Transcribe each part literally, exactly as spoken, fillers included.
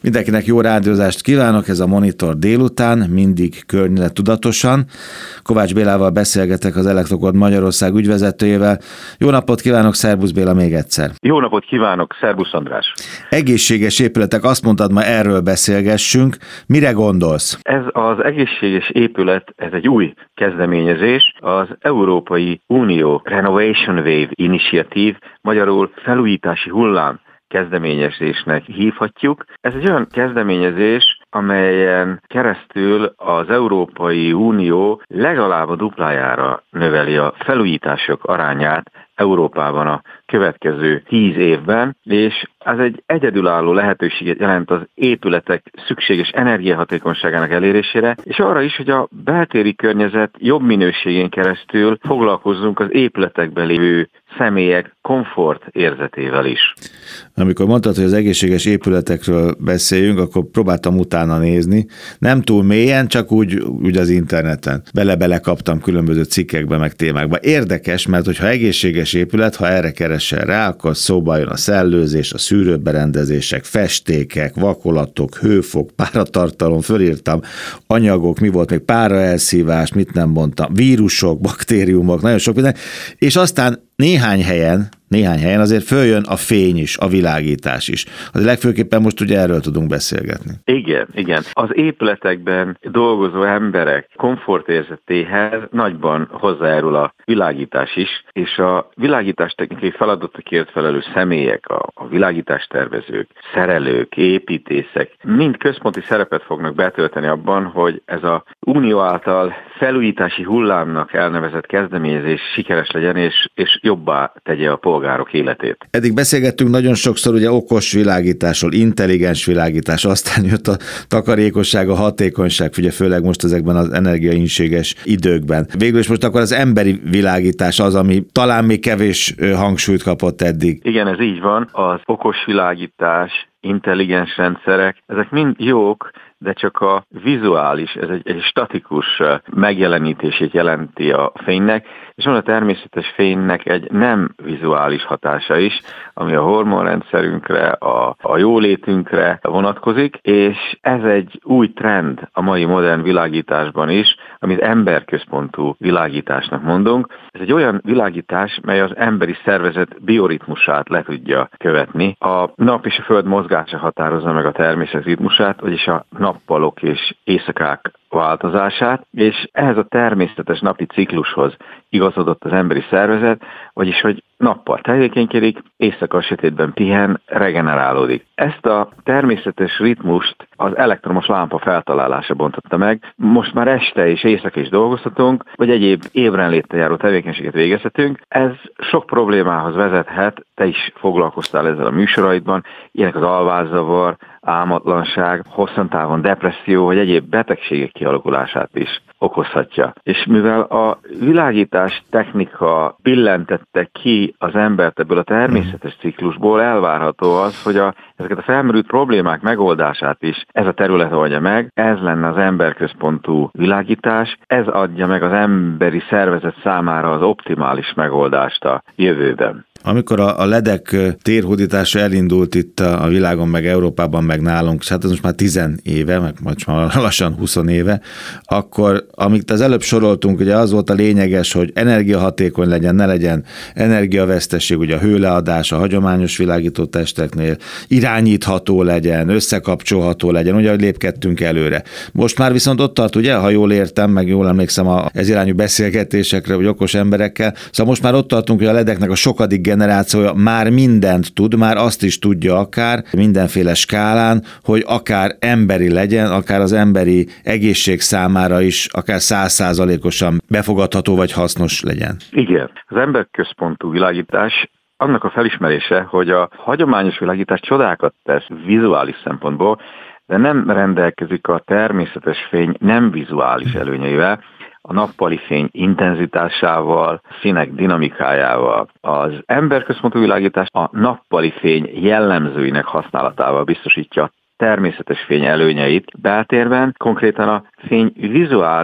Mindenkinek jó rádiózást kívánok, ez a Monitor délután, mindig környezettudatosan. Kovács Bélával beszélgetek, az Elektrokord Magyarország ügyvezetőjével. Jó napot kívánok, szervusz Béla még egyszer. Jó napot kívánok, szervusz András. Egészséges épületek, azt mondtad, ma erről beszélgessünk. Mire gondolsz? Ez az egészséges épület, ez egy új kezdeményezés, az Európai Unió Renovation Wave Initiative, magyarul felújítási hullám kezdeményezésnek hívhatjuk. Ez egy olyan kezdeményezés, amelyen keresztül az Európai Unió legalább a duplájára növeli a felújítások arányát Európában a következő tíz évben, és ez egy egyedülálló lehetőséget jelent az épületek szükséges energiahatékonyságának elérésére, és arra is, hogy a beltéri környezet jobb minőségén keresztül foglalkozzunk az épületekben lévő személyek komfort érzetével is. Amikor mondtad, hogy az egészséges épületekről beszéljünk, akkor próbáltam utána nézni. Nem túl mélyen, csak úgy, úgy az interneten. Bele-bele kaptam különböző cikkekbe, meg témákba. Érdekes, mert hogyha egészséges épület, ha erre keresel rá, akkor szóba jön a szellőzés, a szűrőberendezések, festékek, vakolatok, hőfok, páratartalom, fölírtam anyagok, mi volt még, páraelszívás, mit nem mondtam, vírusok, baktériumok, nagyon sok minden, és aztán néhány helyen, néhány helyen azért följön a fény is, a világítás is. Az legfőképpen most ugye erről tudunk beszélgetni. Igen, igen. Az épületekben dolgozó emberek komfortérzetéhez nagyban hozzájárul a világítás is, és a világítás technikai feladatokért felelős személyek, a, a világítástervezők, szerelők, építészek mind központi szerepet fognak betölteni abban, hogy ez a Unió által felújítási hullámnak elnevezett kezdeményezés sikeres legyen, és, és jobbá tegye a polgárok életét. Eddig beszélgettünk nagyon sokszor ugye okos világításról, intelligens világítás, aztán jött a takarékosság, a hatékonyság, ugye főleg most ezekben az energiainséges időkben. Végül is most akkor az emberi világítás az, ami talán még kevés hangsúlyt kapott eddig. Igen, ez így van. Az okos világítás, intelligens rendszerek, ezek mind jók, de csak a vizuális, ez egy, egy statikus megjelenítését jelenti a fénynek, és van a természetes fénynek egy nem vizuális hatása is, ami a hormonrendszerünkre, a, a jólétünkre vonatkozik, és ez egy új trend a mai modern világításban is, amit emberközpontú világításnak mondunk. Ez egy olyan világítás, mely az emberi szervezet bioritmusát le tudja követni. A nap és a föld mozgása határozza meg a természet ritmusát, vagyis a nappalok és éjszakák változását, és ehhez a természetes napi ciklushoz igazodott az emberi szervezet, vagyis hogy nappal tevékenykedik, éjszaka a sötétben pihen, regenerálódik. Ezt a természetes ritmust az elektromos lámpa feltalálása bontotta meg. Most már este és éjszaka is dolgozhatunk, vagy egyéb ébrenléttel járó tevékenységet végezhetünk. Ez sok problémához vezethet, te is foglalkoztál ezzel a műsoraidban, ilyenek az alvászavar, álmatlanság, hosszantávon depresszió, vagy egyéb betegségek kialakulását is okozhatja. És mivel a világítás technika billentette ki az embert ebből a természetes ciklusból, elvárható az, hogy a, ezeket a felmerült problémák megoldását is ez a terület oldja meg, ez lenne az emberközpontú világítás, ez adja meg az emberi szervezet számára az optimális megoldást a jövőben. Amikor a ledek térhódítása elindult itt a világon, meg Európában, meg nálunk, hát ez most már tizen éve, meg most már lassan húsz éve, akkor, amit az előbb soroltunk, ugye az volt a lényeges, hogy energiahatékony legyen, ne legyen energiavesztesség, ugye a hőleadás a hagyományos világítótesteknél, irányítható legyen, összekapcsolható legyen, ugye, hogy lépkedtünk előre. Most már viszont ott tart, ugye, ha jól értem, meg jól emlékszem a ez irányú beszélgetésekre, vagy okos emberekkel, szóval most már ott tartunk, hogy a ledeknek a sokadik generációja már mindent tud, már azt is tudja akár mindenféle skálán, hogy akár emberi legyen, akár az emberi egészség számára is, akár száz százalékosan befogadható vagy hasznos legyen. Igen, az emberközpontú világítás annak a felismerése, hogy a hagyományos világítás csodákat tesz vizuális szempontból, de nem rendelkezik a természetes fény nem vizuális előnyeivel, a nappali fény intenzitásával, színek dinamikájával. Az emberközpontú világítás a nappali fény jellemzőinek használatával biztosítja természetes fény előnyeit beltérben, konkrétan a fény vizuális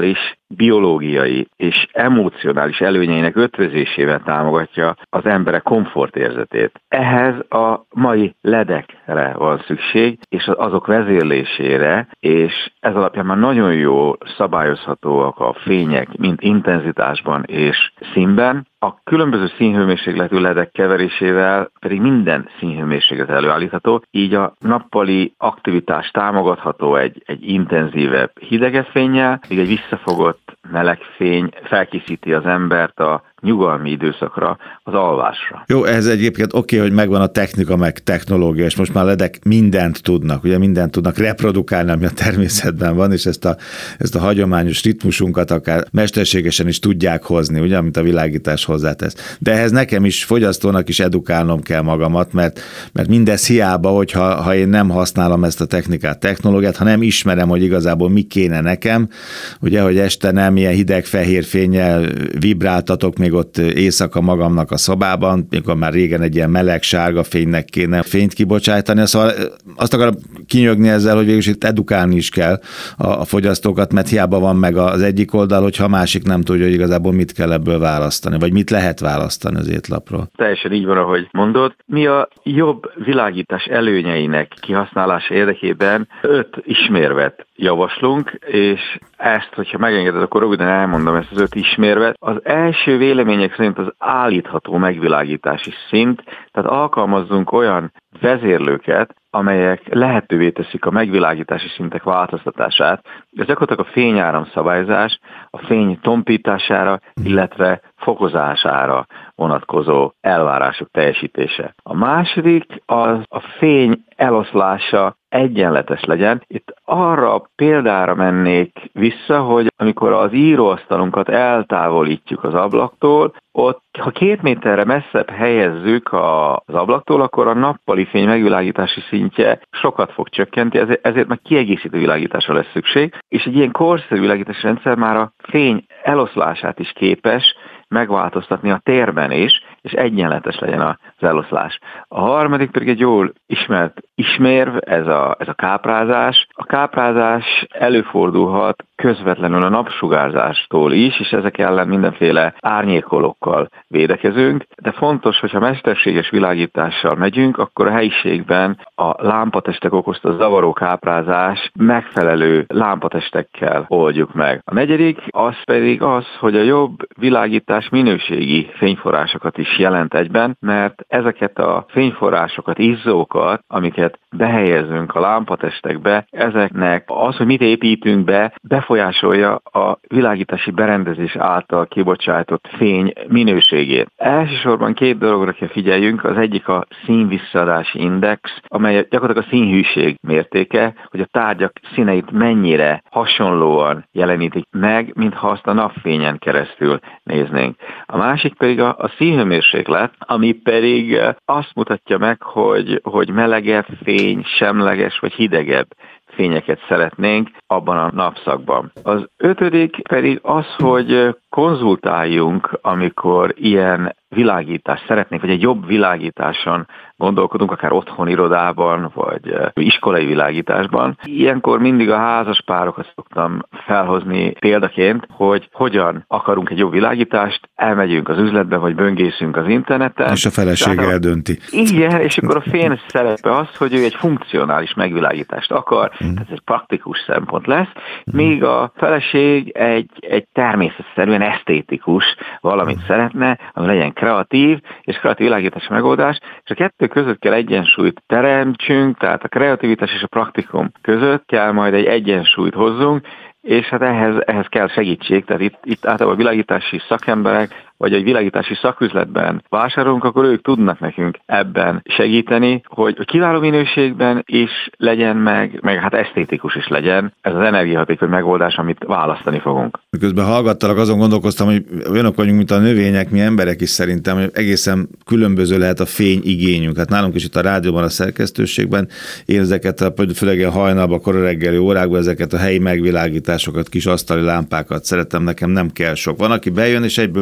biológiai és emocionális előnyeinek ötvözésével támogatja az emberek komfortérzetét. Ehhez a mai ledekre van szükség, és azok vezérlésére, és ez alapján már nagyon jól szabályozhatóak a fények, mint intenzitásban és színben. A különböző színhőmérsékletű ledek keverésével pedig minden színhőmérséklet előállítható, így a nappali aktivitás támogatható egy, egy intenzívebb hidegebb fénnyel, míg egy visszafogott meleg fény felkészíti az embert a nyugalmi időszakra, az alvásra. Jó, ez egyébként oké, okay, hogy megvan a technika, meg technológia, és most már ledek mindent tudnak, ugye mindent tudnak reprodukálni, ami a természetben van, és ezt a, ezt a hagyományos ritmusunkat akár mesterségesen is tudják hozni, ugye, amit a világítás hozzátesz. De ehhez nekem is, fogyasztónak is edukálnom kell magamat, mert, mert mindez hiába, hogyha ha én nem használom ezt a technikát, technológiát, ha nem ismerem, hogy igazából mi kéne nekem, ugye, hogy este nem ilyen hideg fehér fénnyel vibráltatok még ott éjszaka magamnak a szobában, mikor már régen egy ilyen meleg sárga fénynek kéne fényt kibocsájtani. Szóval azt akarom kinyögni ezzel, hogy végülis itt edukálni is kell a, a fogyasztókat, mert hiába van meg az egyik oldal, hogyha a másik nem tudja, hogy igazából mit kell ebből választani, vagy mit lehet választani az étlapról. Teljesen így van, ahogy mondod. Mi a jobb világítás előnyeinek kihasználása érdekében öt ismérvet javaslunk, és ezt, hogyha megengeded, akkor röviden elmondom ezt az öt ismérvet. Az első vélemények szerint az állítható megvilágítási szint, tehát alkalmazzunk olyan vezérlőket, amelyek lehetővé teszik a megvilágítási szintek változtatását. Ez gyakorlatilag a fényáramszabályzás, a fény tompítására, illetve fokozására vonatkozó elvárások teljesítése. A második az a fény eloszlása egyenletes legyen. Itt arra példára mennék vissza, hogy amikor az íróasztalunkat eltávolítjuk az ablaktól, ott, ha két méterre messzebb helyezzük az ablaktól, akkor a nappali fény megvilágítási szintje sokat fog csökkenteni, ezért meg kiegészítő világításra lesz szükség, és egy ilyen korszerű világítási rendszer már a fény eloszlását is képes megváltoztatni a térben is, és egyenletes legyen az eloszlás. A harmadik pedig egy jól ismert ismérv, ez a, ez a káprázás. A káprázás előfordulhat közvetlenül a napsugárzástól is, és ezek ellen mindenféle árnyékolókkal védekezünk, de fontos, hogyha mesterséges világítással megyünk, akkor a helyiségben a lámpatestek okozta zavaró káprázás megfelelő lámpatestekkel oldjuk meg. A negyedik az pedig az, hogy a jobb világítás minőségi fényforrásokat is jelent egyben, mert ezeket a fényforrásokat, izzókat, amiket behelyezünk a lámpatestekbe, ezeknek az, hogy mit építünk be, befolyásolja a világítási berendezés által kibocsátott fény minőségét. Elsősorban két dologra kell figyeljünk, az egyik a színvisszadási index, amely gyakorlatilag a színhűség mértéke, hogy a tárgyak színeit mennyire hasonlóan jelenítik meg, mintha azt a napfényen keresztül néznénk. A másik pedig a, a színhőmérséklet, ami pedig azt mutatja meg, hogy, hogy melegebb fény, semleges vagy hidegebb fényeket szeretnénk abban a napszakban. Az ötödik pedig az, hogy konzultáljunk, amikor ilyen világítást szeretnénk, vagy egy jobb világításon gondolkodunk, akár otthon, irodában, vagy iskolai világításban. Ilyenkor mindig a házas párokat szoktam felhozni példaként, hogy hogyan akarunk egy jobb világítást, elmegyünk az üzletbe, vagy böngészünk az interneten. És a felesége eldönti. Igen, és akkor a fén szerepe az, hogy ő egy funkcionális megvilágítást akar, mm. tehát ez egy praktikus szempont lesz, mm. míg a feleség egy, egy természetszerűen esztétikus valamit mm. szeretne, ami legyen kreatív, és kreatív világítási megoldás, és a kettő között kell egyensúlyt teremtsünk, tehát a kreativitás és a praktikum között kell majd egy egyensúlyt hozzunk, és hát ehhez, ehhez kell segítség, tehát itt, itt általában a világítási szakemberek, vagy egy világítási szaküzletben vásárolunk, akkor ők tudnak nekünk ebben segíteni, hogy kiváló minőségben is legyen meg, meg hát esztétikus is legyen ez az energiahatékony megoldás, amit választani fogunk. Közben hallgattalak, azon gondolkoztam, hogy olyanok vagyunk, mint a növények, mi emberek is szerintem, hogy egészen különböző lehet a fényigényünk. Hát nálunk is itt a rádióban, a szerkesztőségben én ezeket, a, főleg a hajnalban, kora reggeli órákban ezeket a helyi megvilágításokat, kis asztali lámpákat szeretem, nekem nem kell sok. Van, aki bejön és egyből fölnyom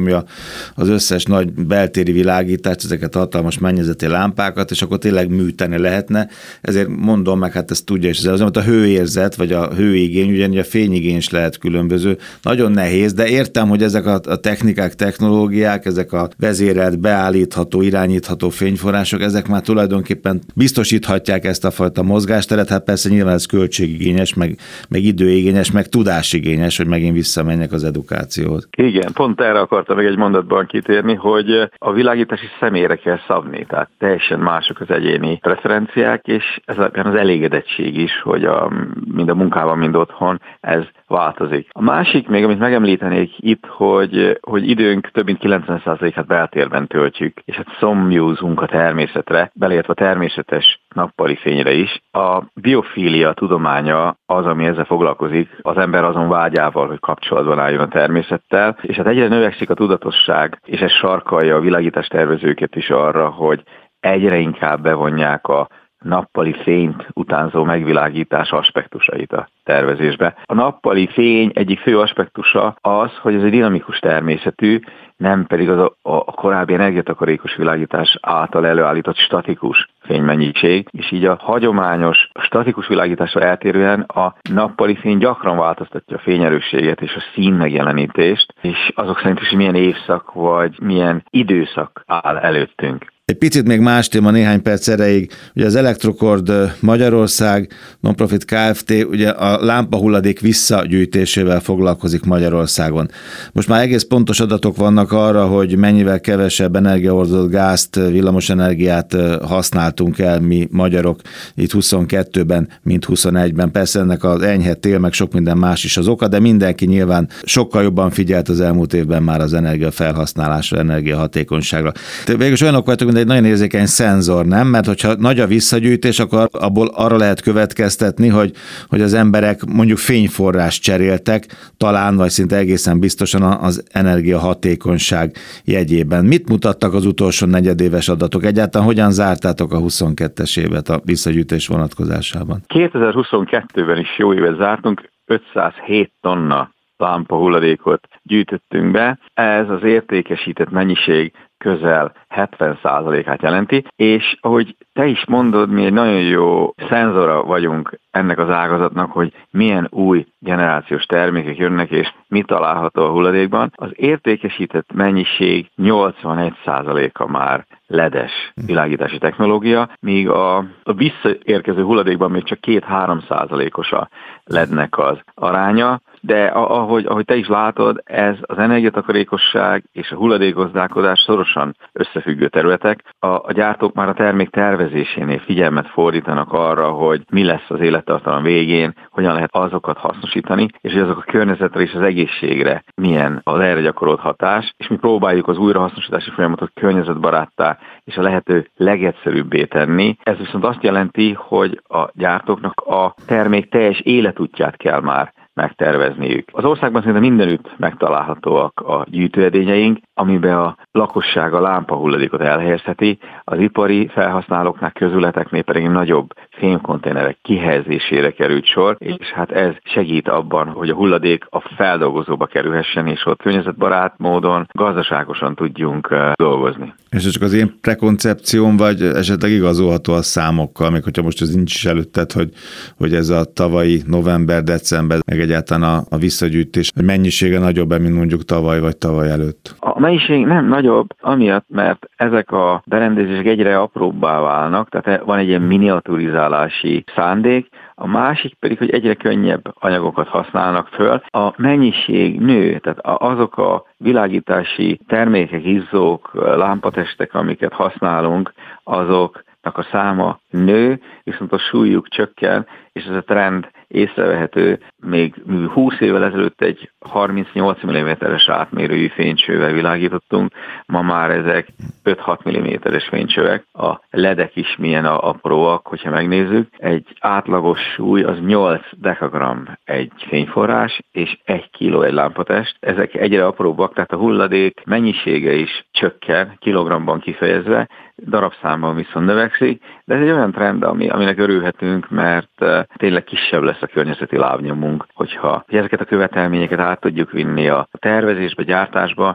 elnyomja az összes nagy beltéri világítást, ezeket a hatalmas mennyezeti lámpákat, és akkor tényleg műteni lehetne. Ezért mondom meg, hát ezt tudja is, az, a hőérzet, vagy a hőigény, ugyanígy a fényigény is lehet különböző. Nagyon nehéz, de értem, hogy ezek a, a technikák, technológiák, ezek a vezérelt, beállítható, irányítható fényforrások, ezek már tulajdonképpen biztosíthatják ezt a fajta mozgásteret. Hát persze nyilván ez költségigényes, meg, meg időigényes, meg tudásigényes, hogy megint visszamenjek az edukációhoz. Igen, pont erre akartam még egy mondatban kitérni, hogy a világítási személyre kell szabni, tehát teljesen mások az egyéni preferenciák, és ez az elégedettség is, hogy a, mind a munkában, mind otthon ez változik. A másik még, amit megemlítenék itt, hogy, hogy időnk több mint kilencven százalékát beltérben töltjük, és hát szomjúzunk a természetre, beleértve a természetes nappali fényre is. A biofília tudománya az, ami ezzel foglalkozik, az ember azon vágyával, hogy kapcsolatban álljon a természettel, és hát egyre növekszik a tudatosság, és ez sarkalja a világítás tervezőket is arra, hogy egyre inkább bevonják a nappali fényt utánzó megvilágítás aspektusait a tervezésbe. A nappali fény egyik fő aspektusa az, hogy ez egy dinamikus természetű, nem pedig az a, a korábbi energiatakarékos világítás által előállított statikus fénymennyiség, és így a hagyományos statikus világításra eltérően a nappali fény gyakran változtatja a fényerősséget és a szín megjelenítést, és azok szerint is milyen évszak vagy milyen időszak áll előttünk. Egy picit még más téma néhány perc erejéig. Ugye az Electrocord Magyarország, Nonprofit Kft. Ugye a lámpahulladék visszagyűjtésével foglalkozik Magyarországon. Most már egész pontos adatok vannak arra, hogy mennyivel kevesebb energiahordozó gázt, villamosenergiát használtunk el mi magyarok itt huszonkettőben, mint huszonegyben. Persze ennek az enyhe tél, meg sok minden más is az oka, de mindenki nyilván sokkal jobban figyelt az elmúlt évben már az energiafelhasználásra, energiahatékonyságra. Végülis olyanok vagytok, mint egy nagyon érzékeny szenzor, nem? Mert hogyha nagy a visszagyűjtés, akkor abból arra lehet következtetni, hogy, hogy az emberek mondjuk fényforrást cseréltek, talán vagy szinte egészen biztosan az energiahatékonyság jegyében. Mit mutattak az utolsó negyedéves adatok? Egyáltalán hogyan zártátok a huszonkettes évet a visszagyűjtés vonatkozásában? kétezer-huszonkettőben is jó évet zártunk, ötszázhét tonna lámpahulladékot gyűjtöttünk be. Ez az értékesített mennyiség közel hetven százalékát jelenti, és ahogy te is mondod, mi egy nagyon jó szenzora vagyunk ennek az ágazatnak, hogy milyen új generációs termékek jönnek, és mi található a hulladékban. Az értékesített mennyiség nyolcvanegy százaléka már ledes világítási technológia, míg a, a visszaérkező hulladékban még csak két-három százalékos a lednek az aránya, de ahogy, ahogy te is látod, ez az energiatakarékosság és a hulladékgazdálkodás szorosan összefüggő területek. A, a gyártók már a termék tervezésénél figyelmet fordítanak arra, hogy mi lesz az élettartalom végén, hogyan lehet azokat hasznosítani, és hogy azok a környezetre és az egészségre milyen az erre gyakorolt hatás, és mi próbáljuk az újrahasznosítási folyamatot környezetbaráttá és a lehető legegyszerűbbé tenni. Ez viszont azt jelenti, hogy a gyártóknak a termék teljes életútját kell már megtervezniük. Az országban szinte mindenütt megtalálhatóak a gyűjtőedényeink, amiben a lakosság a lámpahulladékot elhelyezheti, az ipari felhasználóknál, közületeknél pedig nagyobb fémkonténerek kihelyezésére került sor, és hát ez segít abban, hogy a hulladék a feldolgozóba kerülhessen, és ott környezetbarát módon, gazdaságosan tudjunk dolgozni. És ez csak az én prekoncepcióm, vagy esetleg igazolható a számokkal, még hogyha most ez nincs is előtted, hogy, hogy ez a tavalyi november-december, meg egyáltalán a, a visszagyűjtés mennyisége nagyobb, mint mondjuk tavaly vagy tavaly előtt? A mennyiség nem nagyobb, amiatt, mert ezek a berendezések egyre apróbbá válnak, tehát van egy ilyen miniaturizálási szándék, a másik pedig, hogy egyre könnyebb anyagokat használnak föl. A mennyiség nő, tehát azok a világítási termékek, izzók, lámpatestek, amiket használunk, azoknak a száma nő, viszont a súlyuk csökken, és ez a trend észrevehető. Még húsz évvel ezelőtt egy harmincnyolc milliméteres átmérőjű fénycsővel világítottunk, ma már ezek öt-hat milliméteres fénycsövek. A ledek is milyen apróak, hogyha megnézzük. Egy átlagos súly az nyolc dekagram egy fényforrás, és egy kiló egy lámpatest. Ezek egyre apróbbak, tehát a hulladék mennyisége is csökken, kilogramban kifejezve, darabszámban viszont növekszik, de ez egy olyan trend, ami, aminek örülhetünk, mert uh, tényleg kisebb lesz a környezeti lábnyomunk, hogyha ezeket a követelményeket át tudjuk vinni a tervezésbe, gyártásba.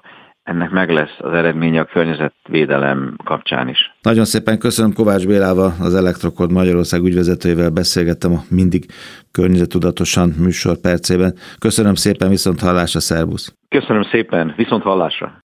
ennek meg lesz az eredménye a környezetvédelem kapcsán is. Nagyon szépen köszönöm, Kovács Bélával, az Elektrokod Magyarország ügyvezetőjével beszélgettem a Mindig környezettudatosan műsor percében. Köszönöm szépen, viszont hallásra, szervusz! Köszönöm szépen, viszont hallásra!